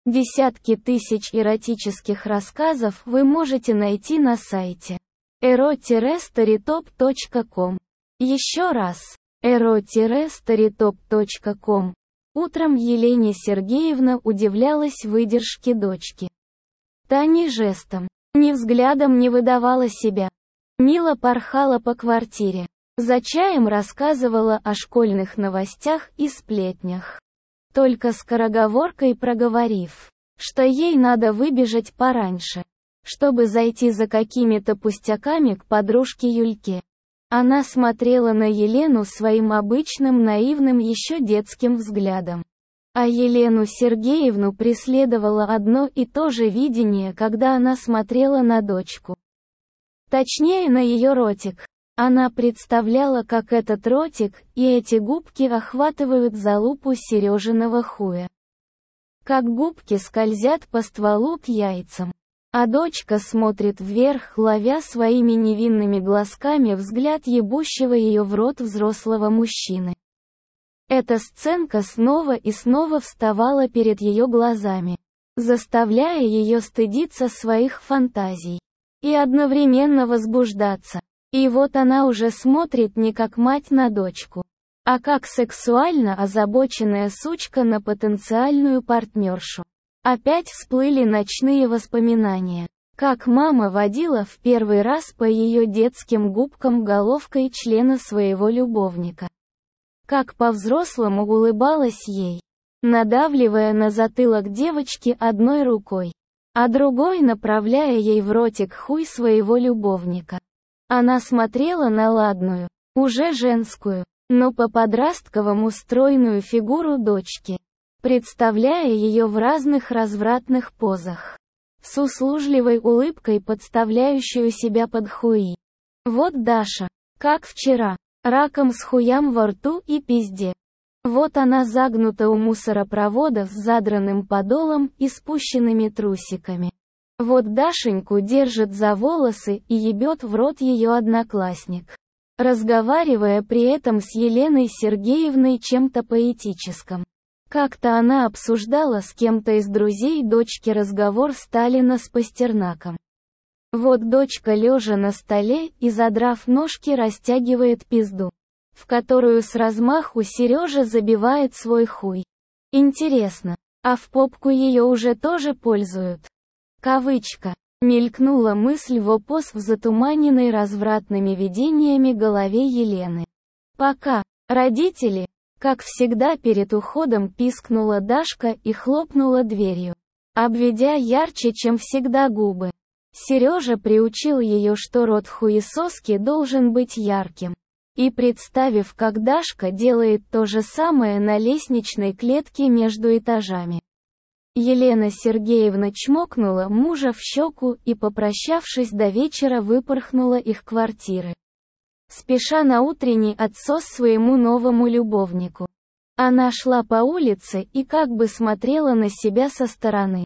Десятки тысяч эротических рассказов вы можете найти на сайте ero-storytop.com. Еще раз, ero-storytop.com. Утром Елене Сергеевна удивлялась выдержке дочки. Та ни жестом, ни взглядом не выдавала себя. Мило порхала по квартире. За чаем рассказывала о школьных новостях и сплетнях. Только скороговоркой проговорив, что ей надо выбежать пораньше, чтобы зайти за какими-то пустяками к подружке Юльке. Она смотрела на Елену своим обычным наивным еще детским взглядом. А Елену Сергеевну преследовало одно и то же видение, когда она смотрела на дочку. Точнее, на ее ротик. Она представляла, как этот ротик и эти губки охватывают залупу Сережиного хуя. Как губки скользят по стволу к яйцам. А дочка смотрит вверх, ловя своими невинными глазками взгляд ебущего ее в рот взрослого мужчины. Эта сценка снова и снова вставала перед ее глазами, заставляя ее стыдиться своих фантазий и одновременно возбуждаться. И вот она уже смотрит не как мать на дочку, а как сексуально озабоченная сучка на потенциальную партнершу. Опять всплыли ночные воспоминания. Как мама водила в первый раз по ее детским губкам головкой члена своего любовника. Как по-взрослому улыбалась ей, надавливая на затылок девочки одной рукой, а другой направляя ей в ротик хуй своего любовника. Она смотрела на ладную, уже женскую, но по-подростковому стройную фигуру дочки, представляя ее в разных развратных позах, с услужливой улыбкой подставляющую себя под хуи. Вот Даша, как вчера, раком с хуям во рту и пизде. Вот она загнута у мусоропровода с задранным подолом и спущенными трусиками. Вот Дашеньку держит за волосы и ебет в рот ее одноклассник, разговаривая при этом с Еленой Сергеевной чем-то поэтическом. Как-то она обсуждала с кем-то из друзей дочки разговор Сталина с Пастернаком. Вот дочка лежа на столе и задрав ножки растягивает пизду, в которую с размаху Сережа забивает свой хуй. Интересно, а в попку ее уже тоже пользуют? Кавычка. Мелькнула мысль в опос в затуманенной развратными видениями голове Елены. Пока. Родители, как всегда перед уходом пискнула Дашка и хлопнула дверью, обведя ярче, чем всегда губы. Сережа приучил ее, что рот хуесоски должен быть ярким. И представив, как Дашка делает то же самое на лестничной клетке между этажами, Елена Сергеевна чмокнула мужа в щеку и, попрощавшись до вечера, выпорхнула их квартиры, спеша на утренний отсос своему новому любовнику. Она шла по улице и как бы смотрела на себя со стороны.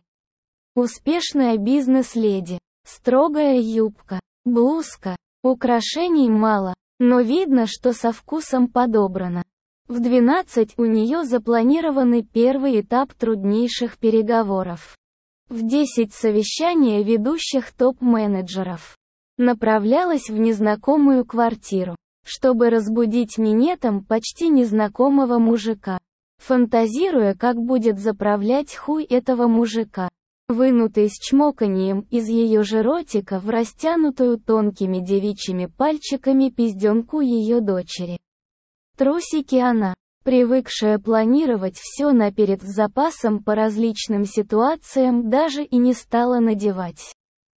Успешная бизнес-леди, строгая юбка, блузка, украшений мало, но видно, что со вкусом подобрано. В 12 у нее запланированный первый этап труднейших переговоров. В 10 совещание ведущих топ-менеджеров. Направлялась в незнакомую квартиру, чтобы разбудить минетом почти незнакомого мужика, фантазируя, как будет заправлять хуй этого мужика, вынутый с чмоканьем из ее же ротика в растянутую тонкими девичьими пальчиками пизденку ее дочери. Трусики она, привыкшая планировать все наперед с запасом по различным ситуациям, даже и не стала надевать,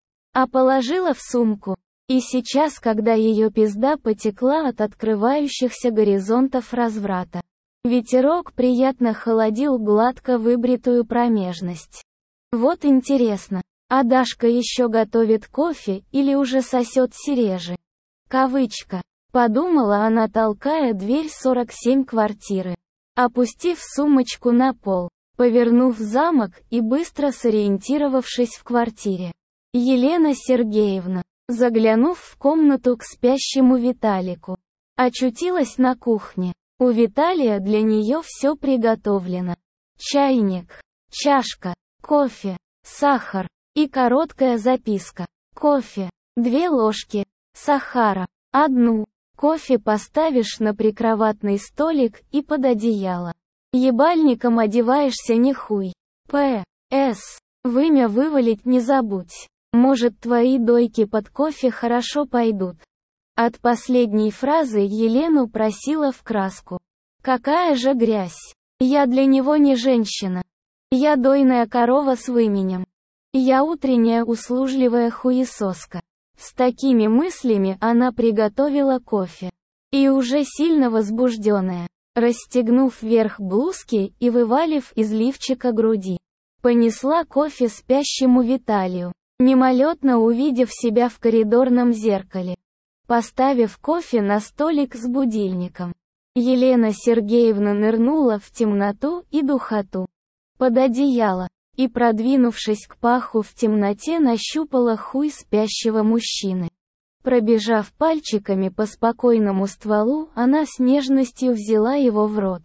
а положила в сумку. И сейчас, когда ее пизда потекла от открывающихся горизонтов разврата, ветерок приятно холодил гладко выбритую промежность. Вот интересно, а Дашка еще готовит кофе или уже сосет Сережи? Кавычка. Подумала она, толкая дверь 47 квартиры, опустив сумочку на пол, повернув замок и быстро сориентировавшись в квартире. Елена Сергеевна, заглянув в комнату к спящему Виталику, очутилась на кухне. У Виталия для нее все приготовлено. Чайник, чашка, кофе, сахар и короткая записка. Кофе, 2 ложки, сахара, 1. Кофе поставишь на прикроватный столик и под одеяло. Ебальником одеваешься не хуй. П.С. Вымя вывалить не забудь. Может, твои дойки под кофе хорошо пойдут. От последней фразы Елену просила в краску. Какая же грязь. Я для него не женщина. Я дойная корова с выменем. Я утренняя услужливая хуесоска. С такими мыслями она приготовила кофе. И уже сильно возбужденная, расстегнув верх блузки и вывалив из лифчика груди, понесла кофе спящему Виталию, мимолетно увидев себя в коридорном зеркале. Поставив кофе на столик с будильником, Елена Сергеевна нырнула в темноту и духоту под одеяло, и, продвинувшись к паху в темноте, нащупала хуй спящего мужчины. Пробежав пальчиками по спокойному стволу, она с нежностью взяла его в рот.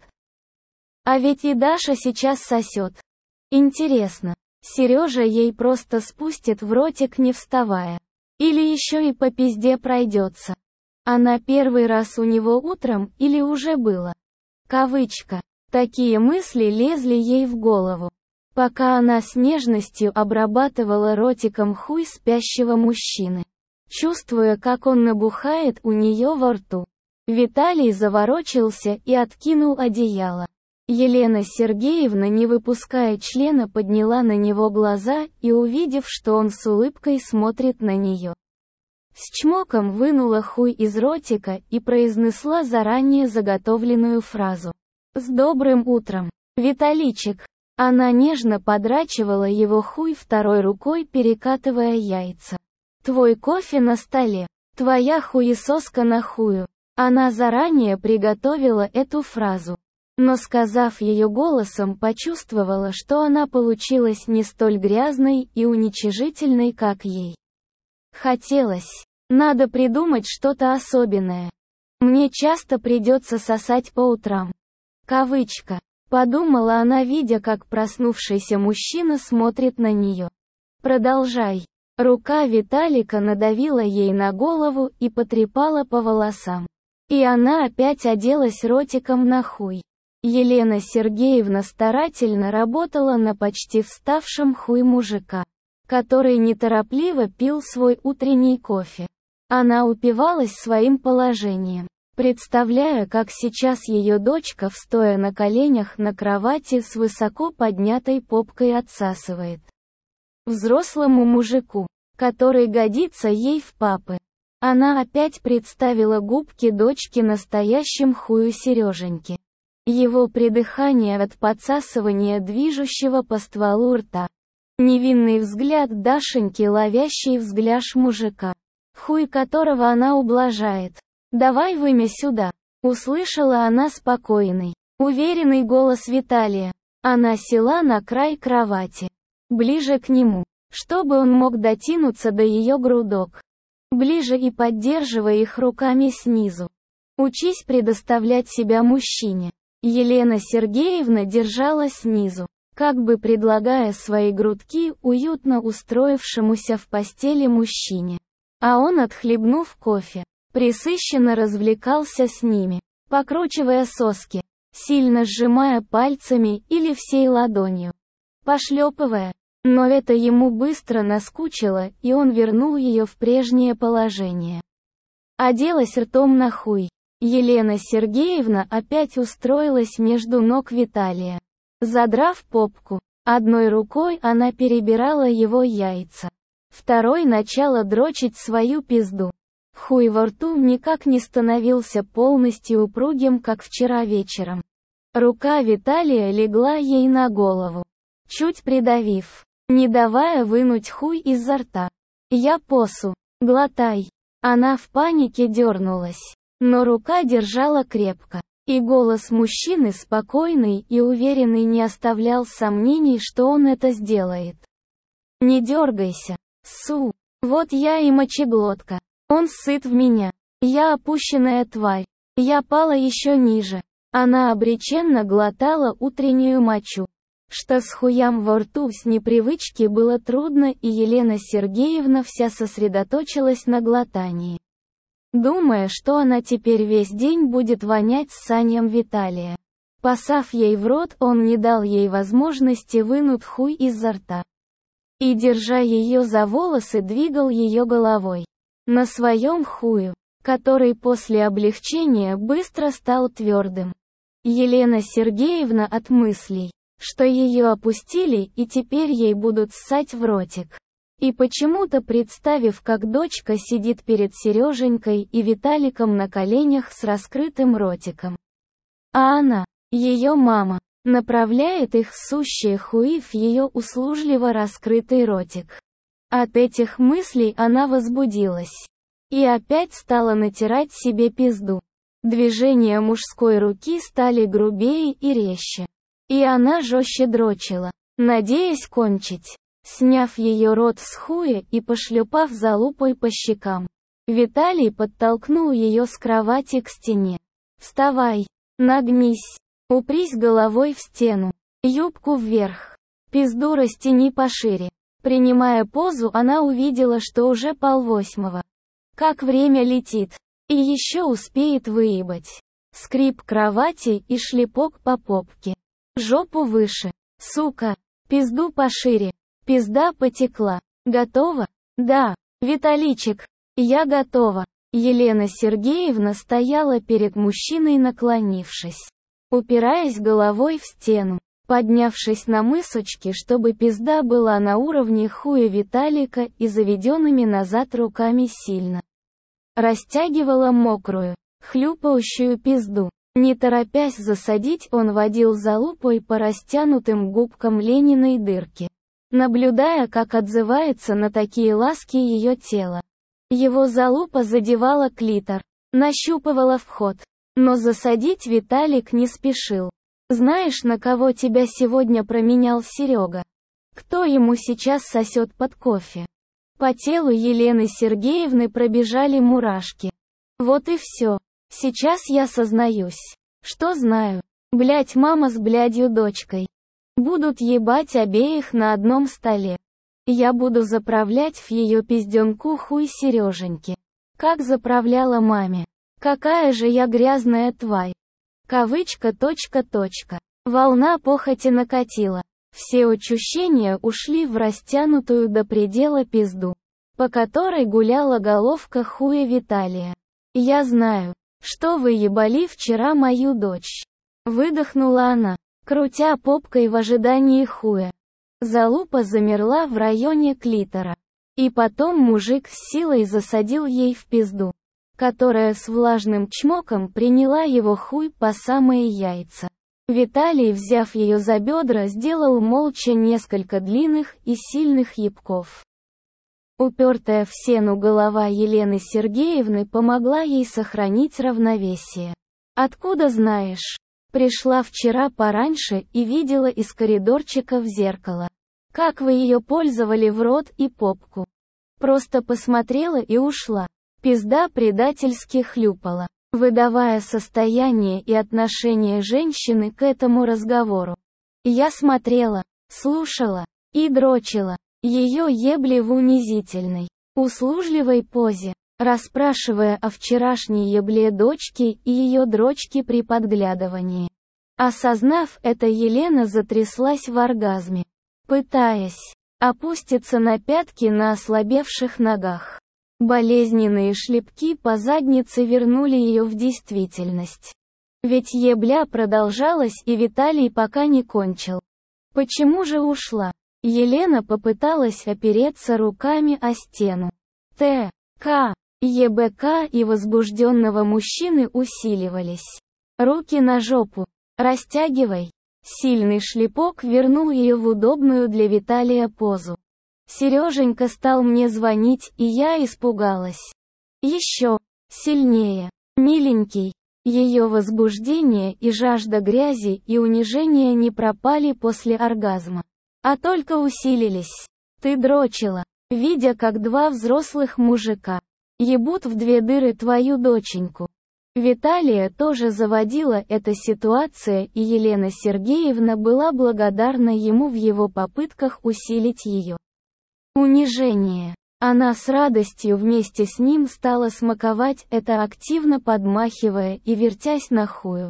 А ведь и Даша сейчас сосет. Интересно, Сережа ей просто спустит в ротик не вставая. Или еще и по пизде пройдется. Она первый раз у него утром или уже было? Кавычка. Такие мысли лезли ей в голову, пока она с нежностью обрабатывала ротиком хуй спящего мужчины, чувствуя, как он набухает у нее во рту. Виталий заворочился и откинул одеяло. Елена Сергеевна, не выпуская члена, подняла на него глаза и, увидев, что он с улыбкой смотрит на нее, с чмоком вынула хуй из ротика и произнесла заранее заготовленную фразу. «С добрым утром, Виталичек!» Она нежно подрачивала его хуй второй рукой, перекатывая яйца. «Твой кофе на столе. Твоя хуесоска на хую». Она заранее приготовила эту фразу, но, сказав ее голосом, почувствовала, что она получилась не столь грязной и уничижительной, как ей хотелось. Надо придумать что-то особенное. Мне часто придется сосать по утрам. Кавычка. Подумала она, видя, как проснувшийся мужчина смотрит на нее. Продолжай. Рука Виталика надавила ей на голову и потрепала по волосам. И она опять оделась ротиком на хуй. Елена Сергеевна старательно работала на почти вставшем хуй мужика, который неторопливо пил свой утренний кофе. Она упивалась своим положением, представляя, как сейчас ее дочка, стоя на коленях на кровати с высоко поднятой попкой, отсасывает взрослому мужику, который годится ей в папы. Она опять представила губки дочки настоящим хую Сереженьки. Его придыхание от подсасывания движущего по стволу рта. Невинный взгляд Дашеньки, ловящий взгляд мужика, хуй которого она ублажает. «Давай вымя сюда», — услышала она спокойный, уверенный голос Виталия. Она села на край кровати, ближе к нему, чтобы он мог дотянуться до ее грудок. Ближе, и поддерживая их руками снизу. Учись предоставлять себя мужчине. Елена Сергеевна держала снизу, как бы предлагая свои грудки уютно устроившемуся в постели мужчине. А он, отхлебнув кофе, пресыщенно развлекался с ними, покручивая соски, сильно сжимая пальцами или всей ладонью, пошлепывая. Но это ему быстро наскучило, и он вернул ее в прежнее положение. Оделась ртом на хуй. Елена Сергеевна опять устроилась между ног Виталия. Задрав попку, одной рукой она перебирала его яйца, второй начала дрочить свою пизду. Хуй во рту никак не становился полностью упругим, как вчера вечером. Рука Виталия легла ей на голову, чуть придавив, не давая вынуть хуй изо рта. «Я посу. Глотай». Она в панике дернулась, но рука держала крепко, и голос мужчины, спокойный и уверенный, не оставлял сомнений, что он это сделает. «Не дергайся, су. Вот я и мочеглотка. Он сыт в меня. Я опущенная тварь. Я пала еще ниже». Она обреченно глотала утреннюю мочу. что с хуям во рту с непривычки было трудно, и Елена Сергеевна вся сосредоточилась на глотании. Думая, что она теперь весь день будет вонять ссаньем Виталия. Посав ей в рот, он не дал ей возможности вынуть хуй изо рта. И, держа ее за волосы, двигал ее головой. На своем хую, который после облегчения быстро стал твердым. Елена Сергеевна от мыслей, что ее опустили и теперь ей будут ссать в ротик. И почему-то представив, как дочка сидит перед Сереженькой и Виталиком на коленях с раскрытым ротиком. А она, ее мама, направляет их сущие хуи в ее услужливо раскрытый ротик. От этих мыслей она возбудилась. И опять стала натирать себе пизду. Движения мужской руки стали грубее и резче. И она жестче дрочила, надеясь кончить. Сняв ее рот с хуя и пошлепав залупой по щекам, Виталий подтолкнул ее с кровати к стене. «Вставай, нагнись, упрись головой в стену, юбку вверх, пизду растяни пошире». Принимая позу, она увидела, что уже 7:30. Как время летит. И еще успеет выебать. Скрип кровати и шлепок по попке. Жопу выше. Сука. Пизду пошире. Пизда потекла. Готова? Да. Виталичек. Я готова. Елена Сергеевна стояла перед мужчиной, наклонившись, упираясь головой в стену, поднявшись на мысочки, чтобы пизда была на уровне хуя Виталика, и заведенными назад руками сильно растягивала мокрую, хлюпающую пизду. Не торопясь засадить, он водил залупой по растянутым губкам Лениной дырки, наблюдая, как отзывается на такие ласки ее тело. Его залупа задевала клитор, нащупывала вход, но засадить Виталик не спешил. «Знаешь, на кого тебя сегодня променял Серега? Кто ему сейчас сосет под кофе?» По телу Елены Сергеевны пробежали мурашки. Вот и все. Сейчас я сознаюсь, что знаю. Блядь, мама с блядью дочкой будут ебать обеих на одном столе. Я буду заправлять в ее пизденку хуй Сереженьки. Как заправляла маме. Какая же я грязная тварь. Кавычка. Волна похоти накатила. Все ощущения ушли в растянутую до предела пизду, по которой гуляла головка хуя Виталия. «Я знаю, что вы ебали вчера мою дочь». Выдохнула она, крутя попкой в ожидании хуя. Залупа замерла в районе клитора. И потом мужик с силой засадил ей в пизду, которая с влажным чмоком приняла его хуй по самые яйца. Виталий, взяв ее за бедра, сделал молча несколько длинных и сильных ебков. Упертая в стену голова Елены Сергеевны помогла ей сохранить равновесие. «Откуда знаешь?» Пришла вчера пораньше и видела из коридорчика в зеркало. Как вы ее пользовали в рот и попку. Просто посмотрела и ушла. Пизда предательски хлюпала, выдавая состояние и отношение женщины к этому разговору. Я смотрела, слушала и дрочила ее ебли в унизительной, услужливой позе, расспрашивая о вчерашней ебле дочки и ее дрочке при подглядывании. Осознав это, Елена затряслась в оргазме, пытаясь опуститься на пятки на ослабевших ногах. Болезненные шлепки по заднице вернули ее в действительность. Ведь ебля продолжалась, и Виталий пока не кончил. Почему же ушла? Елена попыталась опереться руками о стену. ЕБК и возбужденного мужчины усиливались. Руки на жопу. Растягивай. Сильный шлепок вернул ее в удобную для Виталия позу. Сереженька стал мне звонить, и я испугалась. Еще сильнее. Миленький. Ее возбуждение и жажда грязи и унижения не пропали после оргазма, а только усилились. Ты дрочила, видя, как два взрослых мужика ебут в две дыры твою доченьку. Виталия тоже заводила эта ситуация, и Елена Сергеевна была благодарна ему в его попытках усилить ее унижение. Она с радостью вместе с ним стала смаковать это, активно подмахивая и вертясь на хую.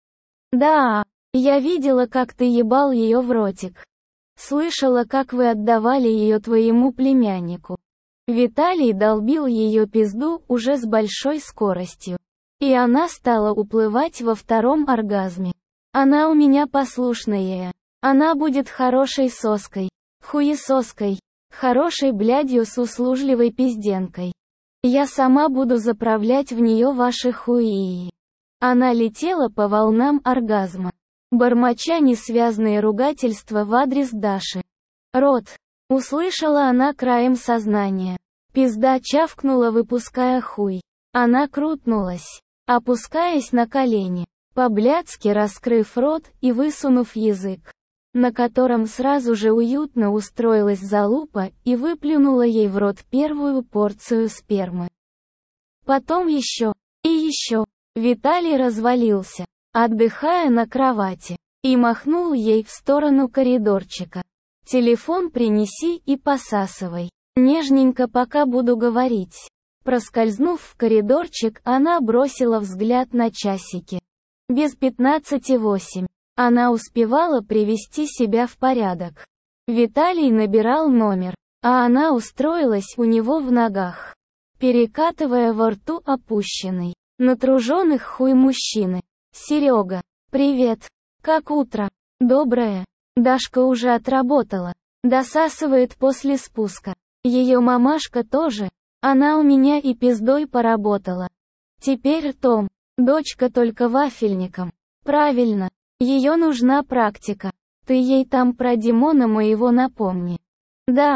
«Да, я видела, как ты ебал ее в ротик. Слышала, как вы отдавали ее твоему племяннику». Виталий долбил ее пизду уже с большой скоростью. И она стала уплывать во втором оргазме. «Она у меня послушная. Она будет хорошей соской. Хуесоской. Хорошей блядью с услужливой пизденкой. Я сама буду заправлять в нее ваши хуи». Она летела по волнам оргазма, бормоча несвязные ругательства в адрес Даши. «Рот!» — услышала она краем сознания. Пизда чавкнула, выпуская хуй. Она крутнулась, опускаясь на колени, по-блядски раскрыв рот и высунув язык, на котором сразу же уютно устроилась залупа, и выплюнула ей в рот первую порцию спермы. Потом еще, и еще. Виталий развалился, отдыхая на кровати, и махнул ей в сторону коридорчика. «Телефон принеси и посасывай. Нежненько, пока буду говорить». Проскользнув в коридорчик, она бросила взгляд на часики. Без 15:08. Она успевала привести себя в порядок. Виталий набирал номер, а она устроилась у него в ногах, перекатывая во рту опущенный, натруженных хуй мужчины. «Серега, привет. Как утро?» «Доброе. Дашка уже отработала. Досасывает после спуска. Ее мамашка тоже. Она у меня и пиздой поработала. Теперь ртом. Дочка только вафельником. Правильно. Ее нужна практика. Ты ей там про Димона моего напомни». «Да,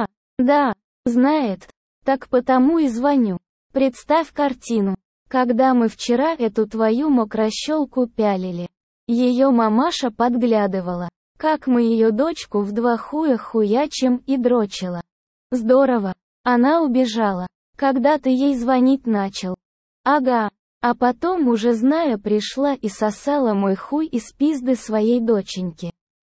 знает. Так потому и звоню. Представь картину. Когда мы вчера эту твою мокрощелку пялили, ее мамаша подглядывала, как мы ее дочку в 2 хуя хуячим и дрочила. Здорово. Она убежала, когда ты ей звонить начал. Ага. А потом, уже зная, пришла и сосала мой хуй из пизды своей доченьки».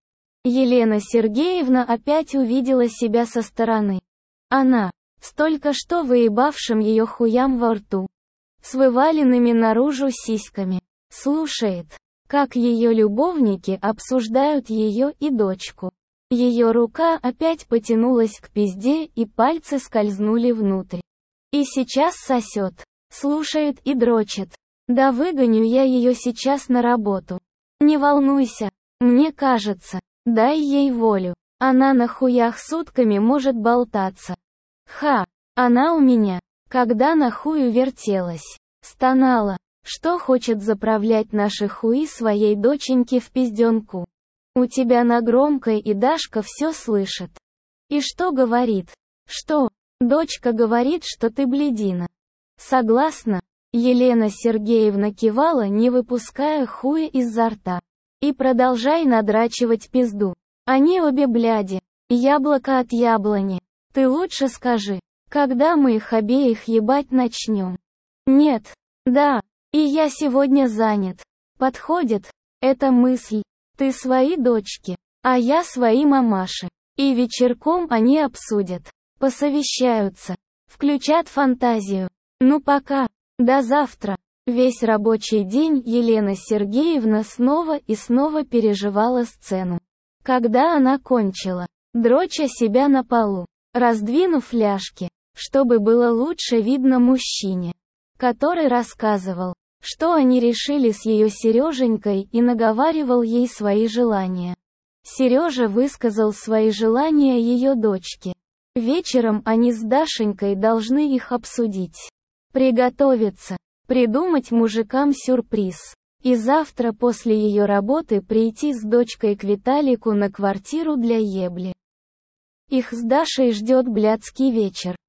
Елена Сергеевна опять увидела себя со стороны. Она, с только что выебавшим ее хуям во рту, с вываленными наружу сиськами, слушает, как ее любовники обсуждают ее и дочку. Ее рука опять потянулась к пизде, и пальцы скользнули внутрь. И сейчас сосет, слушает и дрочит. «Да выгоню я ее сейчас на работу. Не волнуйся, мне кажется, дай ей волю. Она на хуях сутками может болтаться. Ха, она у меня, когда на хую вертелась, стонала, что хочет заправлять наши хуи своей доченьке в пизденку. У тебя на громкой, и Дашка все слышит. И что говорит? Что? Дочка говорит, что ты блядина. Согласна?» Елена Сергеевна кивала, не выпуская хуя изо рта. «И продолжай надрачивать пизду. Они обе бляди. Яблоко от яблони. Ты лучше скажи, когда мы их обеих ебать начнем?» «Нет. Да. И я сегодня занят. Подходит? Эта мысль. Ты свои дочки, а я свои мамаши. И вечерком они обсудят, посовещаются, включат фантазию. Ну пока. До завтра». Весь рабочий день Елена Сергеевна снова и снова переживала сцену. Когда она кончила, дроча себя на полу, раздвинув ляжки, чтобы было лучше видно мужчине, который рассказывал, что они решили с ее Сереженькой, и наговаривал ей свои желания. Сережа высказал свои желания ее дочке. Вечером они с Дашенькой должны их обсудить, приготовиться, придумать мужикам сюрприз. И завтра после ее работы прийти с дочкой к Виталику на квартиру для ебли. Их с Дашей ждет блядский вечер.